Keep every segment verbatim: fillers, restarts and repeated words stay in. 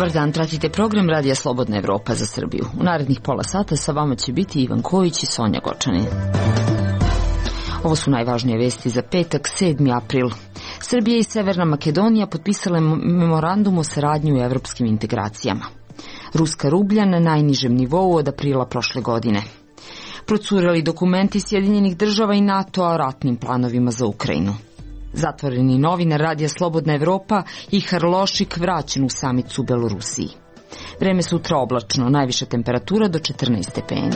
Dobar dan, pratite program Radija Slobodna Evropa za Srbiju. U narednih pola sata sa vama će biti Ivan Kojić i Sonja Gočanin. Ovo su najvažnije vesti za petak, sedmi april. Srbija i Severna Makedonija potpisale memorandum o saradnji u evropskim integracijama. Ruska rublja na najnižem nivou od aprila prošle godine. Procureli dokumenti Sjedinjenih država i NATO o ratnim planovima za Ukrajinu. Zatvoreni novinar Radija Slobodna Evropa Ihar Lošik vraćen u samicu u Belorusiji. Vreme sutra oblačno, najviša temperatura do četrnaest stepeni.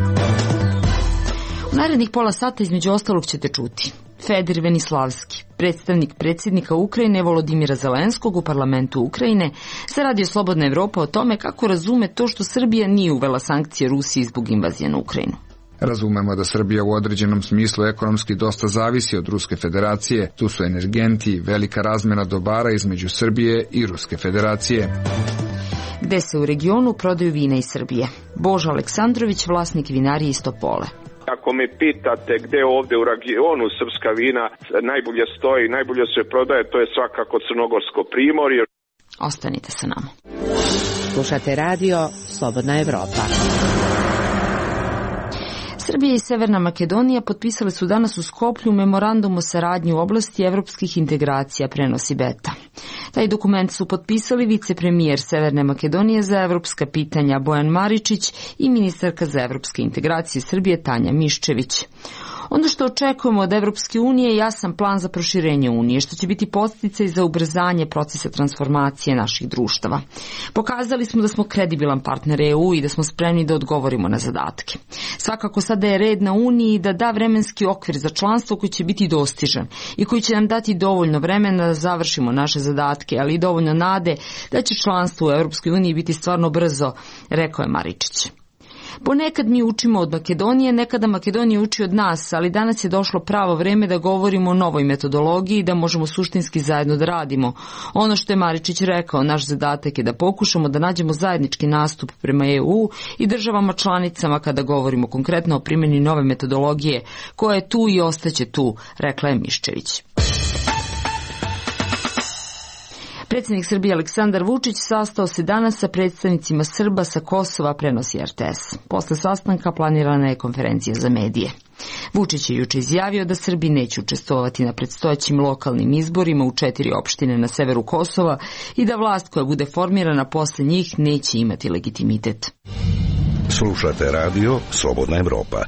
U narednih pola sata između ostalog ćete čuti Fedir Venislavski, predstavnik predsjednika Ukrajine Volodimira Zelenskog u parlamentu Ukrajine, sa Radio Slobodna Evropa o tome kako razume to što Srbija nije uvela sankcije Rusiji zbog invazije na Ukrajinu. Razumemo da Srbija u određenom smislu ekonomski dosta zavisi od Ruske federacije. Tu su energenti, velika razmjena dobara između Srbije i Ruske federacije. Gde se u regionu prodaju vina iz Srbije? Božo Aleksandrović, vlasnik vinarije iz Topole. Ako me pitate gde ovde u regionu srpska vina najbolje stoji, najbolje se prodaje, to je svakako Crnogorsko primorje. Ostanite sa nama. Slušate radio Slobodna Evropa. Srbija i Severna Makedonija potpisale su danas u Skoplju memorandum o saradnji u oblasti evropskih integracija, prenosi Beta. Taj dokument su potpisali vicepremijer Severne Makedonije za evropska pitanja Bojan Maričić i ministarka za evropske integracije Srbije Tanja Miščević. Ono što očekujemo od Evropske unije je jasan plan za proširenje Unije, što će biti podsticaj za ubrzanje procesa transformacije naših društava. Pokazali smo da smo kredibilan partner E U i da smo spremni da odgovorimo na zadatke. Svakako sada je red na Uniji da da vremenski okvir za članstvo koji će biti dostižan i koji će nam dati dovoljno vremena da završimo naše zadatke, ali i dovoljno nade da će članstvo u Evropskoj uniji biti stvarno brzo, rekao je Maričić. Ponekad mi učimo od Makedonije, nekada Makedonija uči od nas, ali danas je došlo pravo vreme da govorimo o novoj metodologiji i da možemo suštinski zajedno da radimo. Ono što je Maričić rekao, naš zadatak je da pokušamo da nađemo zajednički nastup prema E U i državama članicama kada govorimo konkretno o primjeni nove metodologije koja je tu i ostaće tu, rekla je Miščević. Predsjednik Srbije Aleksandar Vučić sastao se danas sa predstavnicima Srba sa Kosova, prenosi R T S. Posle sastanka planirana je konferencija za medije. Vučić je juče izjavio da Srbi neće učestvovati na predstojećim lokalnim izborima u četiri opštine na severu Kosova i da vlast koja bude formirana posle njih neće imati legitimitet. Slušate radio Slobodna Evropa.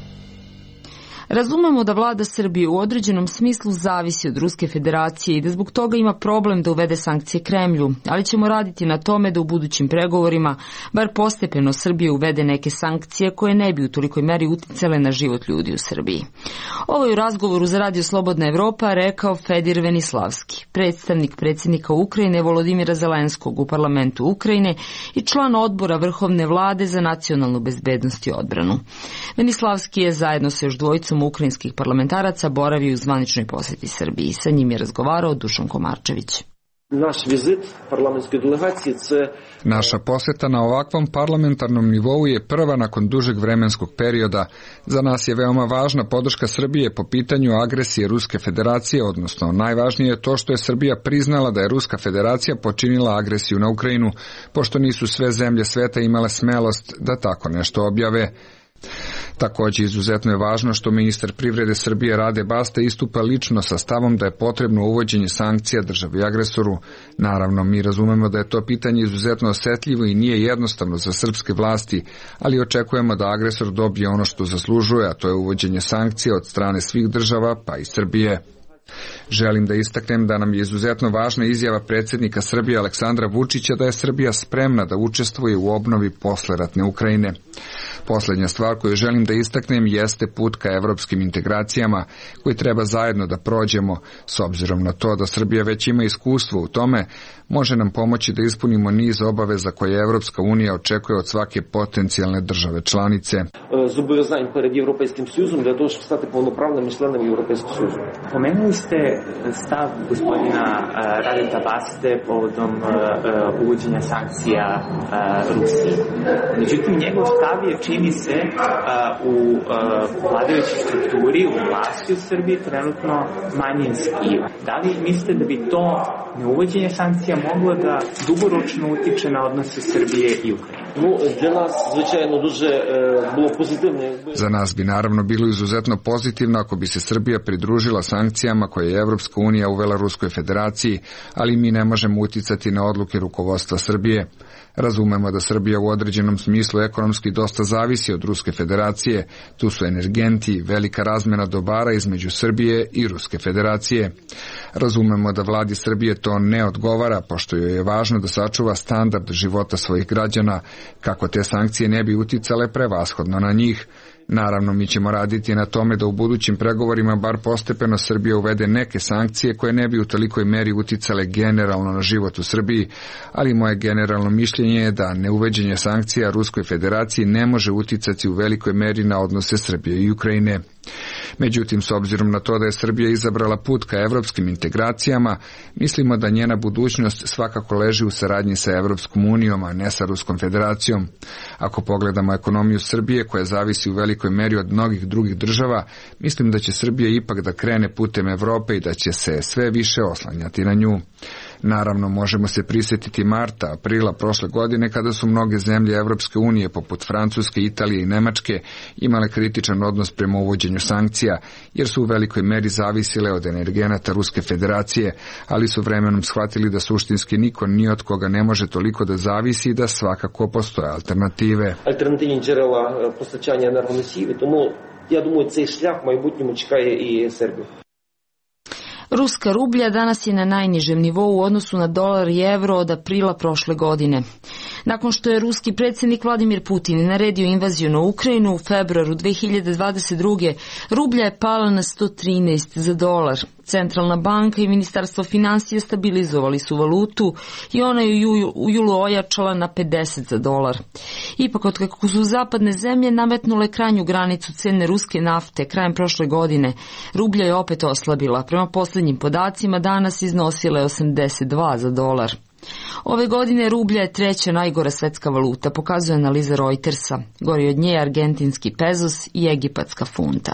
Razumemo da vlada Srbije u određenom smislu zavisi od Ruske federacije i da zbog toga ima problem da uvede sankcije Kremlju, ali ćemo raditi na tome da u budućim pregovorima bar postepeno Srbije uvede neke sankcije koje ne bi u tolikoj meri uticale na život ljudi u Srbiji. Ovo je u razgovoru za Radio Slobodna Evropa rekao Fedir Venislavski, predstavnik predsjednika Ukrajine Volodimira Zelenskog u parlamentu Ukrajine i član odbora Vrhovne vlade za nacionalnu bezbednost i odbranu. Venislavski je zajedno sa još dvojicom ukrajinskih parlamentaraca boravio u zvaničnoj posjeti Srbiji. Sa njim je razgovarao Dušan Komarčević. Naš vizit parlamentske delegacije ce... Naša posjeta na ovakvom parlamentarnom nivou je prva nakon dužeg vremenskog perioda. Za nas je veoma važna podrška Srbije po pitanju agresije Ruske federacije, odnosno najvažnije je to što je Srbija priznala da je Ruska federacija počinila agresiju na Ukrajinu, pošto nisu sve zemlje sveta imale smelost da tako nešto objave. Također izuzetno je važno što ministar privrede Srbije Rade Basta istupa lično sa stavom da je potrebno uvođenje sankcija državi agresoru. Naravno, mi razumemo da je to pitanje izuzetno osetljivo i nije jednostavno za srpske vlasti, ali očekujemo da agresor dobije ono što zaslužuje, a to je uvođenje sankcija od strane svih država, pa i Srbije. Želim da istaknem da nam je izuzetno važna izjava predsjednika Srbije Aleksandra Vučića da je Srbija spremna da učestvuje u obnovi posleratne Ukrajine. Posljednja stvar koju želim da istaknem jeste put ka evropskim integracijama koji treba zajedno da prođemo. S obzirom na to da Srbija već ima iskustvo u tome, može nam pomoći da ispunimo niz obaveza koje Evropska unija očekuje od svake potencijalne države članice. Zobowiązань перед Європейським Союзом для того, щоб стати повноправними членами Європейського Союзу. Pomenuli ste stav gospodina Radeta Baste povodom uvođenja sankcija Rusiji. Međutim, njegov stav je čini čini se u vladajućoj strukturi, u vlasti u Srbiji trenutno manjinski. Da li mislite da bi to neuvođenje sankcija moglo da dugoročno utiče na odnose Srbije i Ukrajine? Za nas bi naravno bilo izuzetno pozitivno ako bi se Srbija pridružila sankcijama koje je Evropska unija uvela Ruskoj federaciji, ali mi ne možemo uticati na odluke rukovodstva Srbije. Razumemo da Srbija u određenom smislu ekonomski dosta zavisi od Ruske federacije. Tu su energenti, velika razmena dobara između Srbije i Ruske federacije. Razumemo da vladi Srbije to ne odgovara, pošto joj je važno da sačuva standard života svojih građana, kako te sankcije ne bi uticale prevashodno na njih. Naravno, mi ćemo raditi na tome da u budućim pregovorima bar postepeno Srbija uvede neke sankcije koje ne bi u tolikoj meri uticale generalno na život u Srbiji, ali moje generalno mišljenje je da neuvođenje sankcija Ruskoj federaciji ne može uticati u velikoj meri na odnose Srbije i Ukrajine. Međutim, s obzirom na to da je Srbija izabrala put ka evropskim integracijama, mislimo da njena budućnost svakako leži u saradnji sa Evropskom unijom, a ne sa Ruskom federacijom. Ako pogledamo ekonomiju Srbije, koja zavisi u velikoj meri od mnogih drugih država, mislim da će Srbija ipak da krene putem Evrope i da će se sve više oslanjati na nju. Naravno, možemo se prisjetiti marta, aprila prošle godine kada su mnoge zemlje Evropske unije, poput Francuske, Italije i Nemačke, imale kritičan odnos prema uvođenju sankcija, jer su u velikoj meri zavisile od energenata Ruske federacije, ali su vremenom shvatili da suštinski niko ni od koga ne može toliko da zavisi i da svakako postoje alternative. Альтернативні джерела постачання енергоносіїв, тому я думаю, цей шлях в майбутньому чекає і Сербію. Ruska rublja danas je na najnižem nivou u odnosu na dolar i evro od aprila prošle godine. Nakon što je ruski predsjednik Vladimir Putin naredio invaziju na Ukrajinu u februaru dve hiljade dvadeset druge. rublja je pala na sto trinaest za dolar. Centralna banka i Ministarstvo financija stabilizovali su valutu i ona je u julu ojačala na pedeset za dolar. Ipak, od kako su zapadne zemlje nametnule krajnju granicu cene ruske nafte krajem prošle godine, rublja je opet oslabila. Prema posljednjim podacima danas iznosila je osamdeset dva za dolar. Ove godine rublja je treća najgora svetska valuta, pokazuje analiza Reutersa. Gori od nje argentinski pezos i egipatska funta.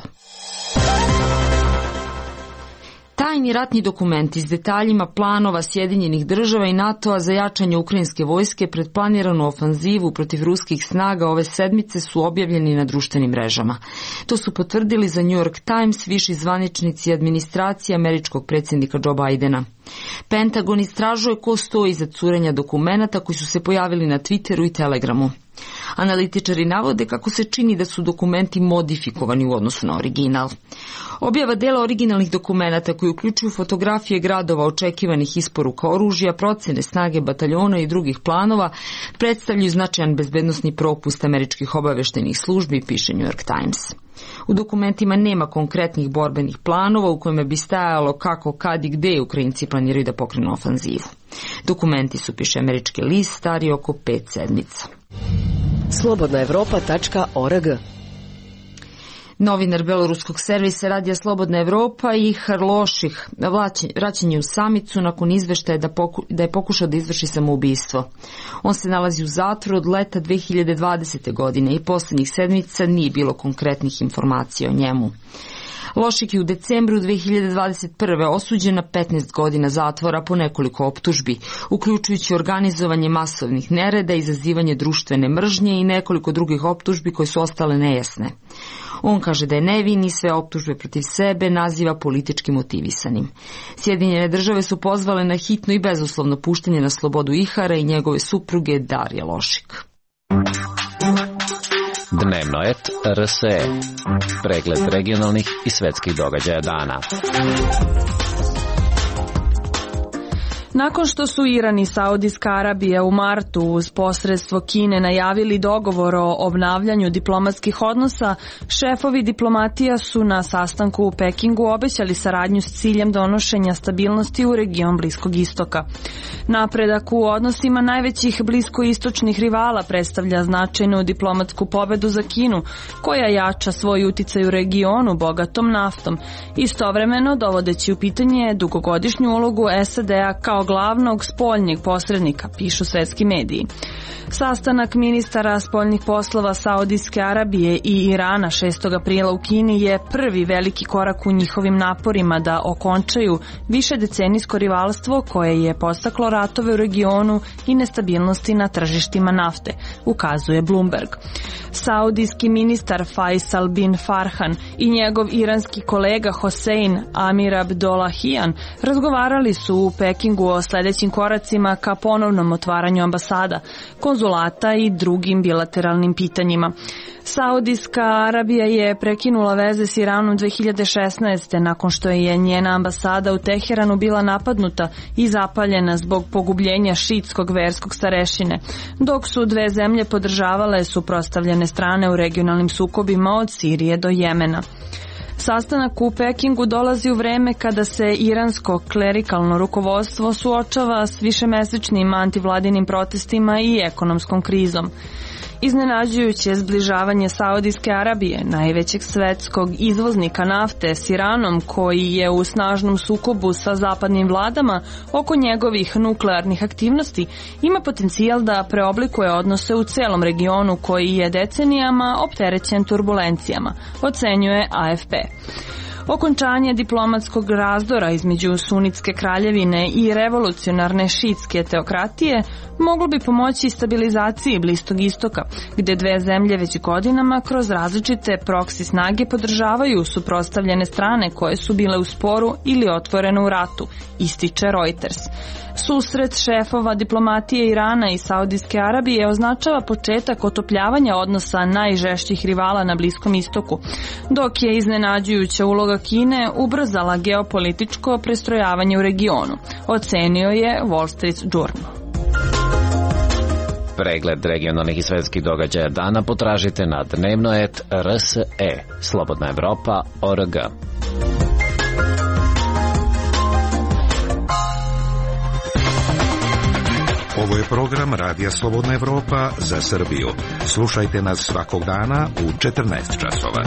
Tajni ratni dokumenti s detaljima planova Sjedinjenih država i NATO-a za jačanje ukrajinske vojske pred planiranu ofanzivu protiv ruskih snaga ove sedmice su objavljeni na društvenim mrežama. To su potvrdili za New York Times viši zvaničnici administracije američkog predsjednika Joe Bidena. Pentagon istražuje ko stoji iza curenja dokumenata koji su se pojavili na Twitteru i Telegramu. Analitičari navode kako se čini da su dokumenti modifikovani u odnosu na original. Objava dela originalnih dokumenata koji uključuju fotografije gradova, očekivanih isporuka oružja, procene snage bataljona i drugih planova predstavljaju značajan bezbednosni propust američkih obaveštajnih službi, piše New York Times. U dokumentima nema konkretnih borbenih planova u kojima bi stajalo kako, kad i gde Ukrajinci planiraju da pokrenu ofanzivu. Dokumenti su, piše američki list, stari oko pet sedmica. slobodna evropa tačka org. Novinar beloruskog servisa Radija Slobodna Evropa i Harloših vraćen je u samicu nakon izveštaja da, poku, da je pokušao da izvrši samoubistvo. On se nalazi u zatvoru od leta dve hiljade dvadesete. godine i posljednjih sedmica nije bilo konkretnih informacija o njemu. Lošik je u decembru dve hiljade dvadeset prve. osuđen na petnaest godina zatvora po nekoliko optužbi, uključujući organizovanje masovnih nereda, izazivanje društvene mržnje i nekoliko drugih optužbi koje su ostale nejasne. On kaže da je nevin i sve optužbe protiv sebe naziva politički motivisanim. Sjedinjene države su pozvale na hitno i bezuslovno puštanje na slobodu Ihara i njegove supruge Darije Lošik. Dnevno et R S E. Pregled regionalnih i svetskih događaja dana. Nakon što su Iran i Saudijska Arabija u martu uz posredstvo Kine najavili dogovor o obnavljanju diplomatskih odnosa, šefovi diplomatija su na sastanku u Pekingu obećali saradnju s ciljem donošenja stabilnosti u region Bliskog istoka. Napredak u odnosima najvećih bliskoistočnih rivala predstavlja značajnu diplomatsku pobedu za Kinu, koja jača svoj uticaj u regionu bogatom naftom, istovremeno dovodeći u pitanje dugogodišnju ulogu S A D-a kao glavnog spoljnjeg posrednika, pišu svetski mediji. Sastanak ministara spoljnih poslova Saudijske Arabije i Irana šestog aprila u Kini je prvi veliki korak u njihovim naporima da okončaju višedecenijsko rivalstvo koje je podstaklo ratove u regionu i nestabilnosti na tržištima nafte, ukazuje Bloomberg. Saudijski ministar Faisal bin Farhan i njegov iranski kolega Hossein Amir Abdollahian razgovarali su u Pekingu o sledećim koracima ka ponovnom otvaranju ambasada, konzulata i drugim bilateralnim pitanjima. Saudijska Arabija je prekinula veze s Iranom dve hiljade šesnaeste. nakon što je njena ambasada u Teheranu bila napadnuta i zapaljena zbog pogubljenja šiitskog verskog starešine, dok su dve zemlje podržavale suprotstavljene strane u regionalnim sukobima od Sirije do Jemena. Sastanak u Pekingu dolazi u vreme kada se iransko klerikalno rukovodstvo suočava s višemesečnim antivladinim protestima i ekonomskom krizom. Iznenađujuće zbližavanje Saudijske Arabije, najvećeg svetskog izvoznika nafte, s Iranom, koji je u snažnom sukobu sa zapadnim vladama oko njegovih nuklearnih aktivnosti, ima potencijal da preoblikuje odnose u celom regionu koji je decenijama opterećen turbulencijama, ocenjuje A F P. Okončanje diplomatskog razdora između sunitske kraljevine i revolucionarne šiitske teokratije moglo bi pomoći stabilizaciji Bliskog istoka, gde dve zemlje već godinama kroz različite proksi snage podržavaju suprotstavljene strane koje su bile u sporu ili otvorene u ratu, ističe Reuters. Susret šefova diplomatije Irana i Saudijske Arabije označava početak otopljavanja odnosa najžešćih rivala na Bliskom istoku, dok je iznenađujuća uloga Kine ubrzala geopolitičko prestrojavanje u regionu, ocenio je Wall Street Journal. Pregled regionalnih i svetskih događaja dana potražite na dnevnoet R S E, Slobodna Evropa, O R G. Ovo je program Radija Slobodna Evropa za Srbiju. Slušajte nas svakog dana u četrnaest časova.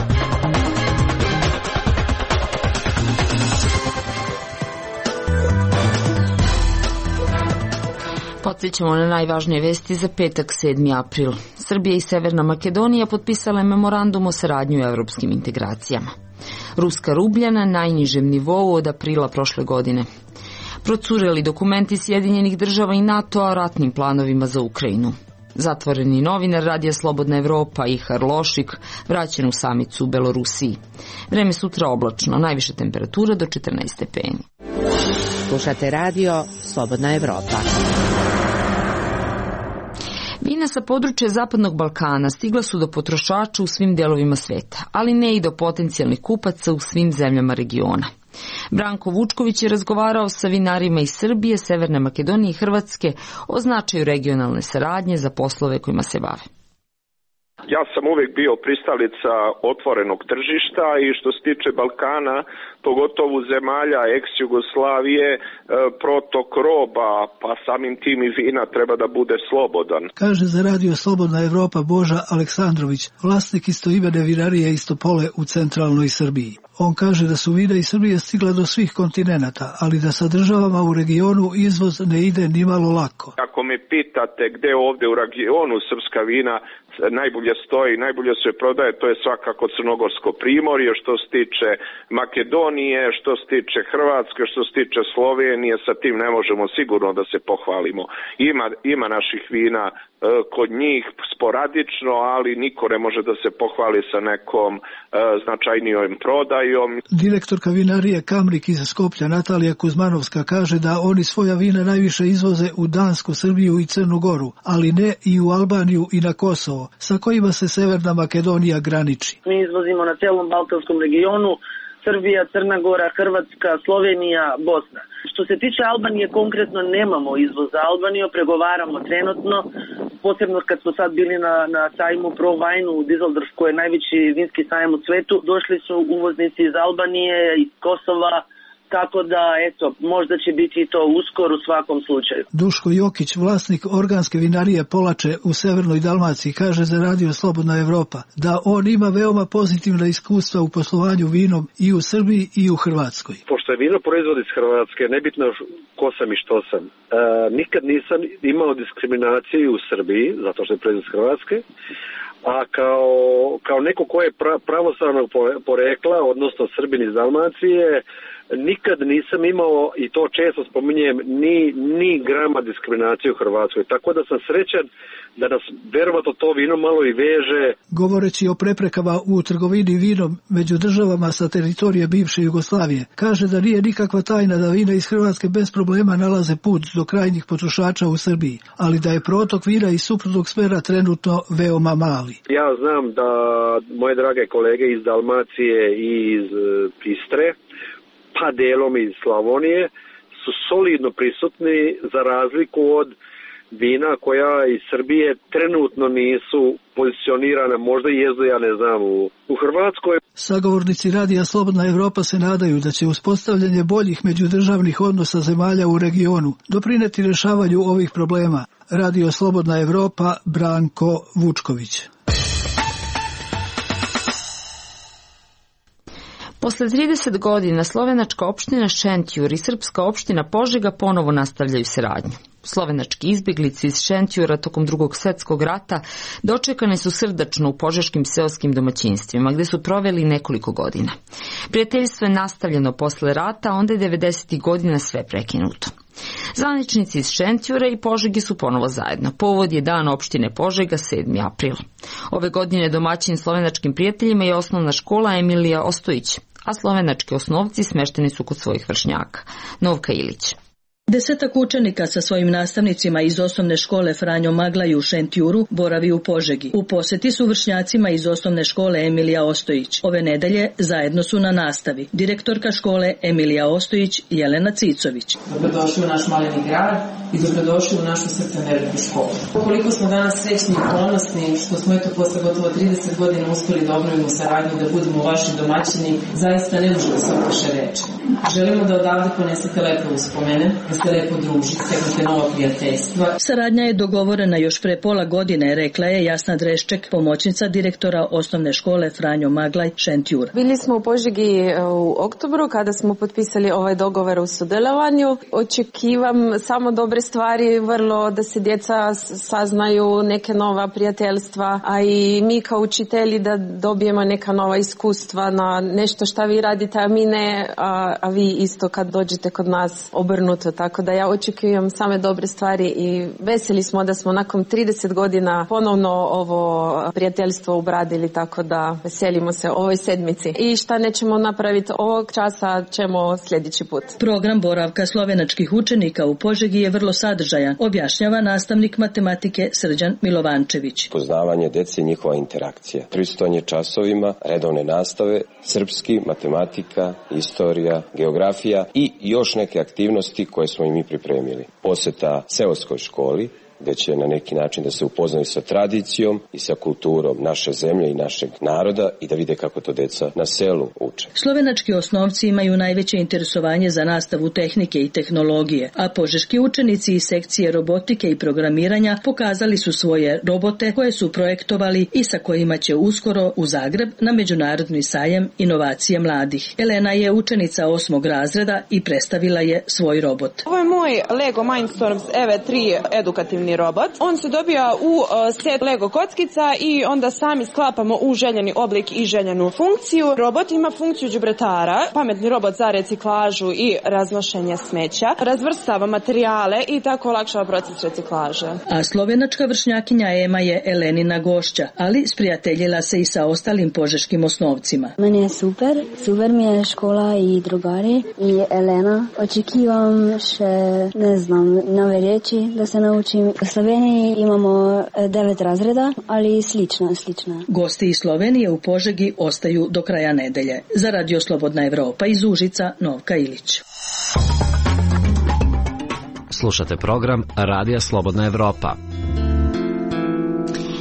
Podsjećamo na najvažnije vesti za petak sedmi april. Srbija i Severna Makedonija potpisale memorandum o saradnji u evropskim integracijama. Ruska rublja na najnižem nivou od aprila prošle godine. Procureli dokumenti Sjedinjenih država i NATO o ratnim planovima za Ukrajinu. Zatvoreni novinar Radija Slobodna Evropa Ihar Lošik vraćen u samicu u Belorusiji. Vreme sutra oblačno, najviša temperatura do četrnaest stepeni. Slušate Radio Slobodna Evropa. Vina sa područja Zapadnog Balkana stigla su do potrošača u svim delovima sveta, ali ne i do potencijalnih kupaca u svim zemljama regiona. Branko Vučković je razgovarao sa vinarima iz Srbije, Severne Makedonije i Hrvatske o značaju regionalne saradnje za poslove kojima se bave. Ja sam uvek bio pristalica otvorenog tržišta i što se tiče Balkana, pogotovo zemalja ex-Jugoslavije, protok roba, pa samim tim i vina treba da bude slobodan. Kaže za Radio Slobodna Evropa Boža Aleksandrović, vlasnik istoimene vinarije iz Topole u centralnoj Srbiji. On kaže da su vina iz Srbije stigla do svih kontinenata, ali da sa državama u regionu izvoz ne ide ni malo lako. Ako me pitate gde ovde u regionu srpska vina najbolje stoji, najbolje se prodaje, to je svakako Crnogorsko primorje, što se tiče Makedonije, što se tiče Hrvatske, što se tiče Slovenije, sa tim ne možemo sigurno da se pohvalimo. Ima, ima naših vina e, kod njih sporadično, ali niko ne može da se pohvali sa nekom e, značajnijom prodajom. Direktorka vinarije Kamrik iz Skoplja Natalija Kuzmanovska kaže da oni svoja vina najviše izvoze u Dansku, Srbiju i Crnu Goru, ali ne i u Albaniju i na Kosovo, sa kojima se Severna Makedonija graniči. Mi izvozimo na celom Balkanskom regionu, Srbija, Crna Gora, Hrvatska, Slovenija, Bosna. Što se tiče Albanije, konkretno nemamo izvoz za Albaniju, pregovaramo trenutno, posebno kad smo sad bili na, na sajmu Pro Wine u Düsseldorf, koji je najveći vinski sajam u svetu, došli su uvoznici iz Albanije, iz Kosova, tako da eto, možda će biti to uskoro u svakom slučaju. Duško Jokić, vlasnik organske vinarije Polače u Severnoj Dalmaciji, kaže za Radio Slobodna Evropa da on ima veoma pozitivna iskustva u poslovanju vinom i u Srbiji i u Hrvatskoj. Pošto je vino proizvod iz Hrvatske, nebitno ko sam i što sam, e, nikad nisam imao diskriminaciju u Srbiji, zato što je proizvod iz Hrvatske, a kao, kao neko ko je pra, pravoslavnog porekla, odnosno Srbin iz Dalmacije, nikad nisam imao, i to često spominjem, ni, ni grama diskriminacije u Hrvatskoj. Tako da sam srećan da nas verovatno to vino malo i veže. Govoreći o preprekama u trgovini vinom među državama sa teritorije bivše Jugoslavije, kaže da nije nikakva tajna da vina iz Hrvatske bez problema nalaze put do krajnjih potrošača u Srbiji, ali da je protok vina iz suprotnog smera trenutno veoma mali. Ja znam da moje drage kolege iz Dalmacije i iz Istre, pa delom iz Slavonije, su solidno prisutni za razliku od vina koja iz Srbije trenutno nisu pozicionirana, možda i jezdu, ja ne znam, u, u Hrvatskoj. Sagovornici Radija Slobodna Evropa se nadaju da će uspostavljanje boljih međudržavnih odnosa zemalja u regionu doprineti rešavanju ovih problema. Radio Slobodna Evropa, Branko Vučković. Posle trideset godina slovenačka opština Šentjur i srpska opština Požega ponovo nastavljaju saradnju. Slovenački izbjeglici iz Šentjura tokom drugog svjetskog rata dočekani su srdačno u požeškim seoskim domaćinstvima, gde su proveli nekoliko godina. Prijateljstvo je nastavljeno posle rata, onda je devedesetih godina sve prekinuto. Zvaničnici iz Šentjura i Požegi su ponovo zajedno. Povod je dan opštine Požega, sedmi april. Ove godine domaćin slovenačkim prijateljima je osnovna škola Emilija Ostojić, a slovenački osnovci smešteni su kod svojih vršnjaka. Novka Ilić. Desetak učenika sa svojim nastavnicima iz osnovne škole Franjo Maglaj u Šentjuru boravi u Požegi. U poseti su vršnjacima iz osnovne škole Emilija Ostojić. Ove nedelje zajedno su na nastavi. Direktorka škole Emilija Ostojić Jelena Cicović. Dobrodošli u naš maleni grad i dobrodošli u našu srce veliku školu. Koliko smo danas srećni i ponosni što smo eto posle gotovo trideset godina uspeli da obnovimo saradnju, da budemo vaši domaćini, zaista ne možemo se opiše reči. Želimo da odavde ponesete lepe uspomene, da se lepo družite, steknete nova prijateljstva. Saradnja je dogovorena još pre pola godine, rekla je Jasna Drešček, pomoćnica direktora osnovne škole Franjo Maglaj Šentjur. Bili smo u Požegi u oktobru kada smo potpisali ovaj dogovor u sudjelovanju. Očekivam samo dobre stvari, vrlo da se djeca saznaju neke nova prijateljstva, a i mi kao učitelji da dobijemo neka nova iskustva na nešto šta vi radite, a mi ne, a, a vi isto kad dođete kod nas obrnuto. Tako da ja očekujem same dobre stvari i veseli smo da smo nakon trideset godina ponovno ovo prijateljstvo obradili, tako da veselimo se ovoj sedmici. I šta nećemo napraviti ovog časa ćemo sljedeći put. Program boravka slovenačkih učenika u Požegi je vrlo sadržajan, objašnjava nastavnik matematike Srđan Milovančević. Poznavanje dece i njihova interakcija. Prisustvovanje časovima, redovne nastave, srpski, matematika, istorija, geografija i još neke aktivnosti koje smo i mi pripremili. Posjeta seoskoj školi, gdje će na neki način da se upoznaju sa tradicijom i sa kulturom naše zemlje i našeg naroda i da vide kako to deca na selu uče. Slovenački osnovci imaju najveće interesovanje za nastavu tehnike i tehnologije, a požeški učenici iz sekcije robotike i programiranja pokazali su svoje robote koje su projektovali i sa kojima će uskoro u Zagreb na međunarodni sajam inovacije mladih. Elena je učenica osmog razreda i predstavila je svoj robot. Ovo je moj Lego Mindstorms E V tri edukativni robot. On se dobija u uh, set Lego kockica i onda sami sklapamo u željeni oblik i željenu funkciju. Robot ima funkciju đubretara, pametni robot za reciklažu i raznošenje smeća, razvrstava materijale i tako olakšava proces reciklaže. A slovenačka vršnjakinja Ema je Elenina gošća, ali sprijateljila se i sa ostalim požeškim osnovcima. Meni je super, super mi je škola i drugari i Elena. Očekivam še, ne znam, nove riječi da se naučim. U Sloveniji imamo devet razreda, ali slično, slično. Gosti iz Slovenije u Požegi ostaju do kraja nedelje. Za Radio Slobodna Evropa iz Užica, Novka Ilić. Slušate program Radija Slobodna Evropa.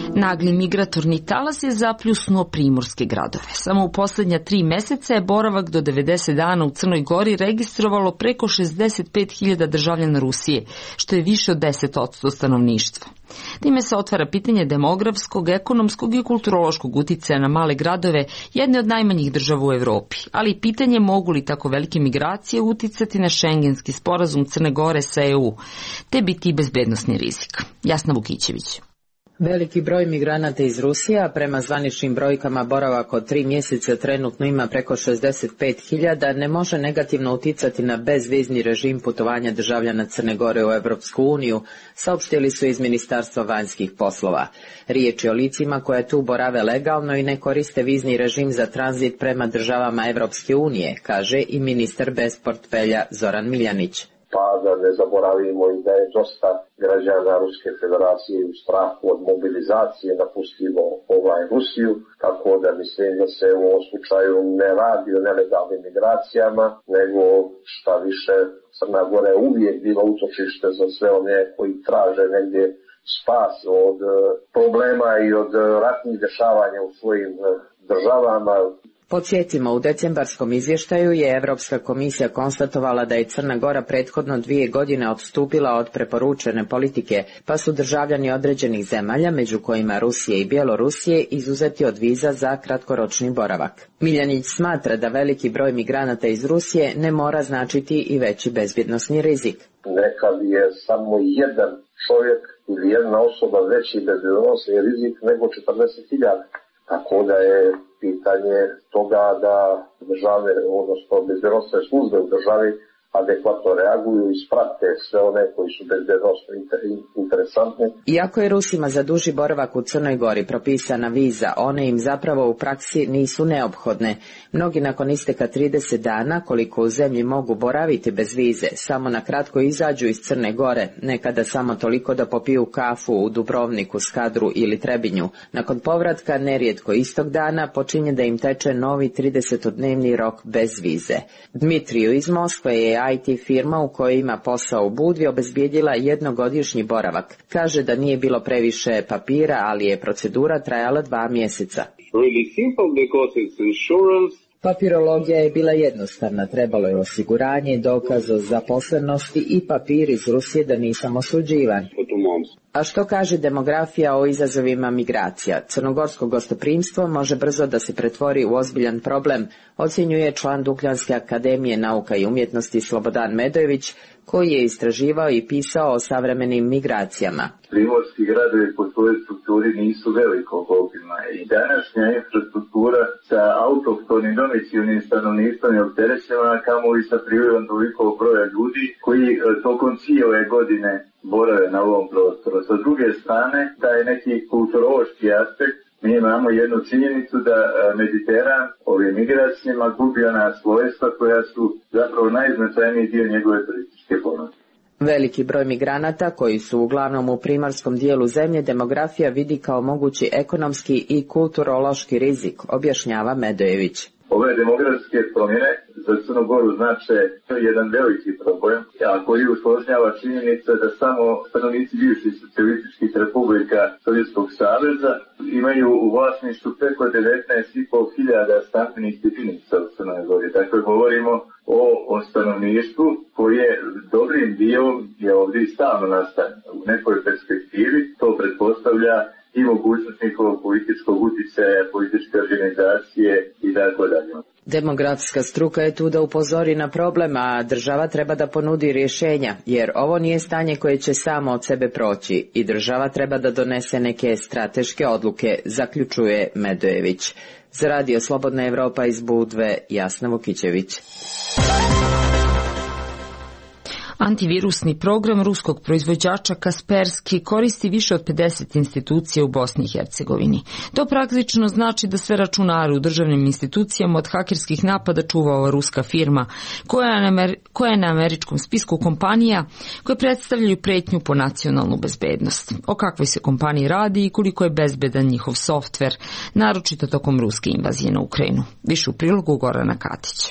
Nagli migratorni talas je zapljusnuo primorske gradove. Samo u posljednja tri meseca je boravak do devedeset dana u Crnoj Gori registrovalo preko šezdeset pet hiljada državljana Rusije, što je više od deset posto stanovništva. Time se otvara pitanje demografskog, ekonomskog i kulturološkog uticaja na male gradove, jedne od najmanjih država u Evropi, ali i pitanje mogu li tako velike migracije uticati na šengenski sporazum Crne Gore sa E U, te biti i bezbednosni rizik. Jasna Vukićević. Veliki broj migranata iz Rusije, a prema zvaničnim brojkama boravak od tri mjeseca trenutno ima preko šezdeset pet hiljada, ne može negativno uticati na bezvizni režim putovanja državljana Crne Gore u Evropsku uniju, saopštili su iz Ministarstva vanjskih poslova. Riječ je o licima koje tu borave legalno i ne koriste vizni režim za tranzit prema državama Evropske unije, kaže i ministar bez portfelja Zoran Miljanić. Pa da ne zaboravimo i da je dosta građana Ruske federacije u strahu od mobilizacije napustilo ovaj Rusiju, tako da mislim da se u ovom slučaju ne radi o nelegalnim migracijama, nego šta više Crna Gora je uvijek bila utočište za sve one koji traže negdje spas od problema i od ratnih dešavanja u svojim državama. Podsjetimo, u decembarskom izvještaju je Europska komisija konstatovala da je Crna Gora prethodno dvije godine odstupila od preporučene politike, pa su državljani određenih zemalja, među kojima Rusije i Bjelorusije, izuzeti od viza za kratkoročni boravak. Miljanić smatra da veliki broj migranata iz Rusije ne mora značiti i veći bezbjednosni rizik. Nekad je samo jedan čovjek ili jedna osoba veći bezbjednosni rizik nego četrdeset hiljada. Tako da je pitanje toga da države, odnosno bezbjednosne službe u državi adekvatno reaguju i sprate sve one koji su bezbjednosno interesantni. Iako je Rusima za duži boravak u Crnoj Gori propisana viza, one im zapravo u praksi nisu neophodne. Mnogi nakon isteka trideset dana, koliko u zemlji mogu boraviti bez vize, samo na kratko izađu iz Crne Gore, nekada samo toliko da popiju kafu u Dubrovniku, Skadru ili Trebinju. Nakon povratka, nerijetko istog dana, počinje da im teče novi tridesetodnevni rok bez vize. Dmitriju iz Moskve je I T firma u kojoj ima posao u Budvi obezbijedila jednogodišnji boravak. Kaže da nije bilo previše papira, ali je procedura trajala dva mjeseca. Papirologija je bila jednostavna, trebalo je osiguranje, dokaz o zaposlenosti i papir iz Rusije da nisam osuđivan. A što kaže demografija o izazovima migracija? Crnogorsko gostoprimstvo može brzo da se pretvori u ozbiljan problem, ocjenjuje član Dukljanske akademije nauka i umjetnosti Slobodan Medojević, koji je istraživao i pisao o savremenim migracijama. Primorski gradovi po svojoj strukturi nisu velikog obima i današnja infrastruktura sa autohtonim domicilnim stanovništvom je opterećena, kamoli sa prilivom tolikog broja ljudi koji tokom cijele godine borave na ovom prostoru. Sa druge strane, taj neki kulturološki aspekt, mi imamo jednu činjenicu da Mediteran ovim migracijama gubi ona svojstva koja su zapravo najznačajniji dio njegove turističke ponude. Veliki broj migranata, koji su uglavnom u primarskom dijelu zemlje, demografija vidi kao mogući ekonomski i kulturološki rizik, objašnjava Medojević. Ove demografske promjene za Crnu Goru znače jedan veliki problem, a koji usložnjava činjenica da samo stanovnici bivših socijalističkih republika Sovjetskog saveza imaju u vlasništvu preko devetnaest i pol hiljada stambenih jedinica u Crnoj Gori. Dakle, govorimo o, o stanovništvu koje dobrim dijelom je ovdje i stalno nastanjeno. U nekoj perspektivi to pretpostavlja i mogućnost njihovog političkog utjecaja, političke organizacije i tako dalje. Demografska struka je tu da upozori na problem, a država treba da ponudi rješenja, jer ovo nije stanje koje će samo od sebe proći i država treba da donese neke strateške odluke, zaključuje Medojević. Za Radio Slobodna Evropa iz Budve, Jasna Vukićević. Antivirusni program ruskog proizvođača Kaspersky koristi više od pedeset institucija u Bosni i Hercegovini. To praktično znači da sve računare u državnim institucijama od hakerskih napada čuva ova ruska firma, koja je na, koja je na američkom spisku kompanija koje predstavljaju pretnju po nacionalnu bezbednost. O kakvoj se kompaniji radi i koliko je bezbedan njihov softver, naročito tokom ruske invazije na Ukrajinu. Više u prilogu Gorana Katića.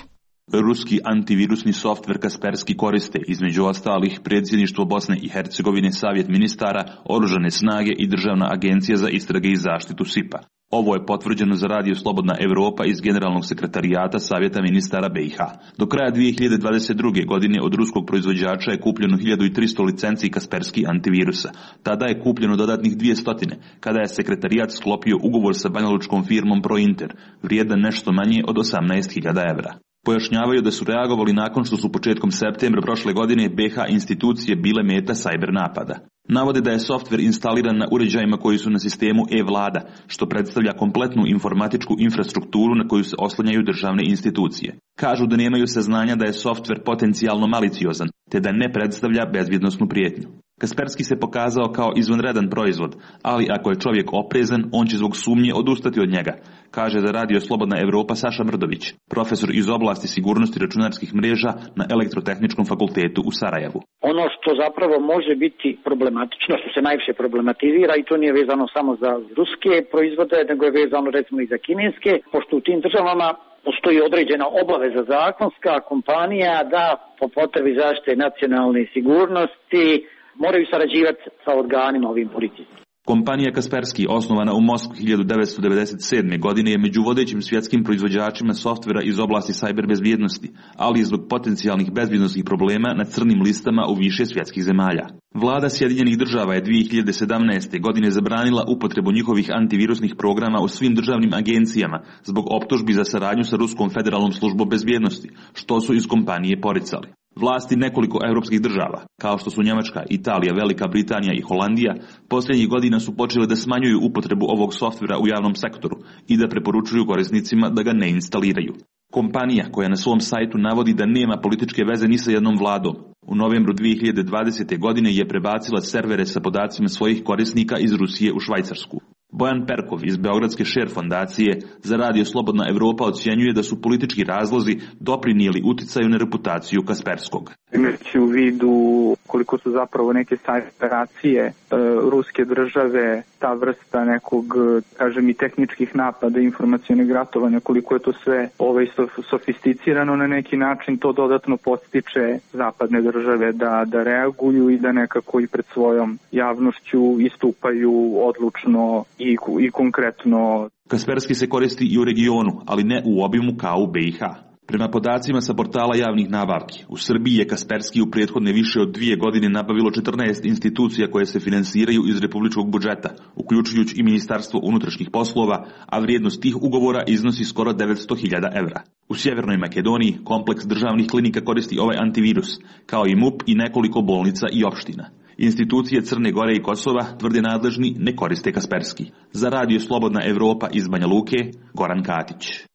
Ruski antivirusni softver Kaspersky koriste, između ostalih, predsjedništvo Bosne i Hercegovine, Savjet ministara, Oružane snage i Državna agencija za istrage i zaštitu S I P-a. Ovo je potvrđeno za Radio Slobodna Evropa iz Generalnog sekretarijata Savjeta ministara B i H. Do kraja dvije hiljade dvadeset druge. godine od ruskog proizvođača je kupljeno hiljadu tristo licenci Kaspersky antivirusa. Tada je kupljeno dodatnih dvjesto, kada je sekretarijat sklopio ugovor sa banjalučkom firmom ProInter, vrijedan nešto manje od osamnaest hiljada evra. Pojašnjavaju da su reagovali nakon što su početkom septembra prošle godine B i H institucije bile meta sajber napada. Navode da je softver instaliran na uređajima koji su na sistemu e-vlada, što predstavlja kompletnu informatičku infrastrukturu na koju se oslanjaju državne institucije. Kažu da nemaju saznanja da je softver potencijalno maliciozan, te da ne predstavlja bezbjednosnu prijetnju. Kaspersky se pokazao kao izvanredan proizvod, ali ako je čovjek oprezan, on će zbog sumnje odustati od njega, kaže za Radio Slobodna Evropa Saša Mrdović, profesor iz oblasti sigurnosti računarskih mreža na Elektrotehničkom fakultetu u Sarajevu. Ono što zapravo može biti problematično, što se najviše problematizira, i to nije vezano samo za ruske proizvode, nego je vezano recimo i za kineske, pošto u tim državama postoji određena obaveza zakonska kompanija da po potrebi zaštite nacionalne sigurnosti moraju sarađivati sa organima ovim policijskim. Kompanija Kaspersky, osnovana u Moskvi hiljadu devetsto devedeset sedme. godine, je među vodećim svjetskim proizvođačima softvera iz oblasti sajber bezbjednosti, ali i zbog potencijalnih bezbjednosnih problema na crnim listama u više svjetskih zemalja. Vlada Sjedinjenih država je dvije hiljade sedamnaeste. godine zabranila upotrebu njihovih antivirusnih programa u svim državnim agencijama zbog optužbi za saradnju sa Ruskom federalnom službom bezbjednosti, što su iz kompanije poricali. Vlasti nekoliko europskih država, kao što su Njemačka, Italija, Velika Britanija i Holandija, posljednjih godina su počele da smanjuju upotrebu ovog softvera u javnom sektoru i da preporučuju korisnicima da ga ne instaliraju. Kompanija, koja na svom sajtu navodi da nema političke veze ni sa jednom vladom, u novembru dvije hiljade dvadesete. godine je prebacila servere sa podacima svojih korisnika iz Rusije u Švajcarsku. Bojan Perkov iz Beogradske Šer fondacije za Radio Slobodna Evropa ocjenjuje da su politički razlozi doprinijeli uticaju na reputaciju Kasperskog. Imajući u vidu koliko su zapravo neke sajber operacije e, ruske države, ta vrsta nekog, kažem, i tehničkih napada, informacionih ratovanja, koliko je to sve ovaj, sofisticirano na neki način, to dodatno podstiče zapadne države da, da reaguju i da nekako i pred svojom javnošću istupaju odlučno i, i konkretno. Kaspersky se koristi i u regionu, ali ne u obimu kao u B i H. Prema podacima sa portala javnih nabavki, u Srbiji je Kaspersky u prethodne više od dvije godine nabavilo četrnaest institucija koje se finansiraju iz republičkog budžeta, uključujući i Ministarstvo unutrašnjih poslova, a vrijednost tih ugovora iznosi skoro devetsto hiljada evra. U Sjevernoj Makedoniji kompleks državnih klinika koristi ovaj antivirus, kao i M U P i nekoliko bolnica i opština. Institucije Crne Gore i Kosova, tvrde nadležni, ne koriste Kaspersky. Za Radio Slobodna Evropa iz Banja Luke, Goran Katić.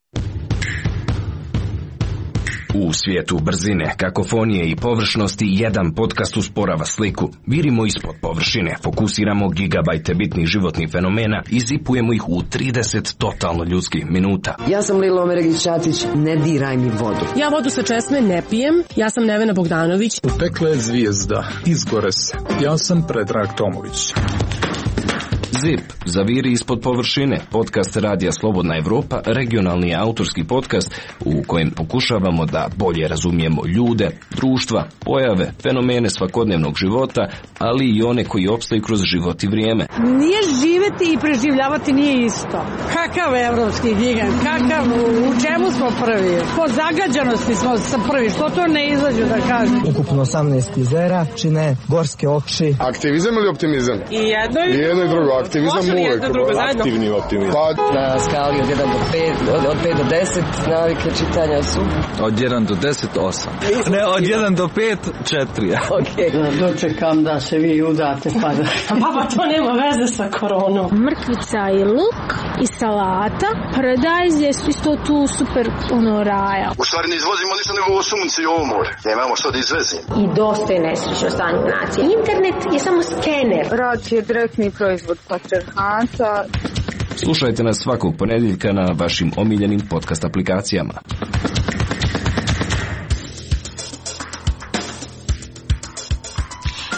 U svijetu brzine, kakofonije i površnosti jedan podcast usporava sliku. Virimo ispod površine, fokusiramo gigabajte bitnih životnih fenomena i zipujemo ih u trideset totalno ljudskih minuta. Ja sam Lilo Omeregić-Ćatić, ne diraj mi vodu. Ja vodu sa česme ne pijem, ja sam Nevena Bogdanović. Upekla je zvijezda, izgore se. Ja sam Predrag Tomović. Zip, zaviri ispod površine, podcast Radija Slobodna Evropa, regionalni autorski podcast u kojem pokušavamo da bolje razumijemo ljude, društva, pojave, fenomene svakodnevnog života, ali i one koji opstaju kroz život i vrijeme. Nije živeti i preživljavati nije isto. Kakav evropski gigant, kakav, u čemu smo prvi? Po zagađanosti smo prvi, što to ne izađu da kažem? Ukupno osamnaest jezera, čine gorske oči. Aktivizam ili optimizam? I jedno i, I jedno i drugo. Aktivizam uvek. Aktivni optimizam. Pa na skali od jedan do pet, od, od pet do deset, navike čitanja su? Od jedan do deset, osam. Ne, od jedan do pet, četiri. Okej. Okay. Dočekam da se vi udate pa da... Baba, to nema veze sa koronom. Mrkvica i luk i salata. Paradajz je isto tu super ono raja. U stvari ne izvozimo ništa nego ovo sunce i ovo more. Nemamo što da izvezimo. I dosta je nesrećno stanje nacije. Internet je samo skener. Rad je direktni proizvod patriarhata. Slušajte nas svakog ponedjeljka na vašim omiljenim podcast aplikacijama.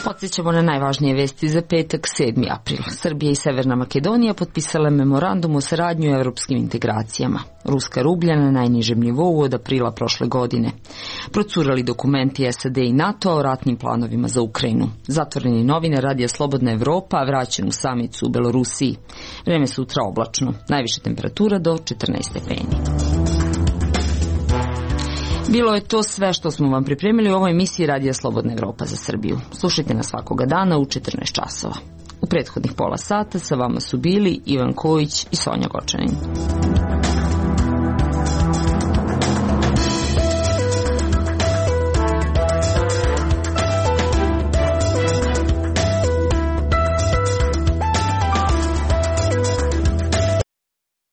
Podsjećamo na najvažnije vesti za petak, sedmi april. Srbija i Severna Makedonija potpisale memorandum o saradnji u evropskim integracijama. Ruska rublja na najnižem nivou od aprila prošle godine. Procurali dokumenti S A D i NATO o ratnim planovima za Ukrajinu. Zatvoreni novine Radija Slobodna Evropa vraćen u samicu u Belorusiji. Vreme sutra oblačno. Najviša temperatura do četrnaest stepeni. Bilo je to sve što smo vam pripremili u ovoj emisiji Radija Slobodna Evropa za Srbiju. Slušajte nas svakoga dana u četrnaest časova. U prethodnih pola sata sa vama su bili Ivan Kojić i Sonja Gočanin.